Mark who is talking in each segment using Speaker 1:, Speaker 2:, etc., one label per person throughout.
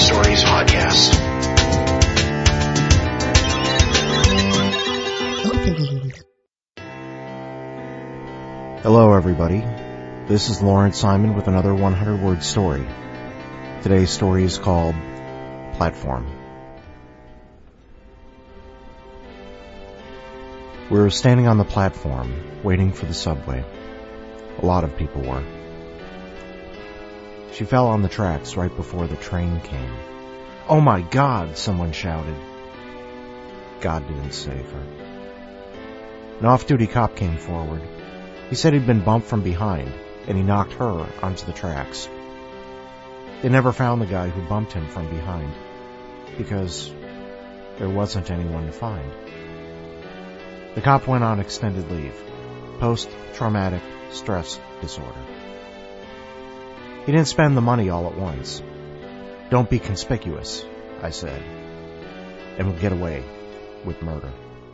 Speaker 1: Stories podcast.
Speaker 2: Opening.
Speaker 3: Hello, everybody. This is Lawrence Simon with another 100-word story. Today's story is called Platform. We were standing on the platform, waiting for the subway. A lot of people were. She fell on the tracks right before the train came. "Oh my God!" someone shouted. God didn't save her. An off-duty cop came forward. He said he'd been bumped from behind, and he knocked her onto the tracks. They never found the guy who bumped him from behind, because there wasn't anyone to find. The cop went on extended leave, post-traumatic stress disorder. He didn't spend the money all at once. "Don't be conspicuous," I said, "and we'll get away with murder."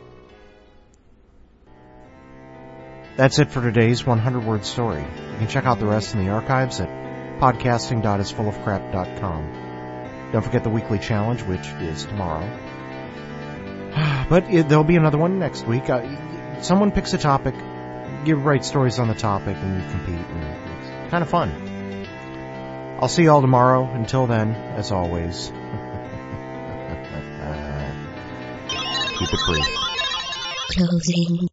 Speaker 3: That's it for today's 100-word story. You can check out the rest in the archives at podcasting.isfullofcrap.com. Don't forget the weekly challenge, which is tomorrow. But there'll be another one next week. Someone picks a topic, you write stories on the topic, and you compete, and it's kind of fun. I'll see you all tomorrow. Until then, as always, keep it brief.
Speaker 2: Closing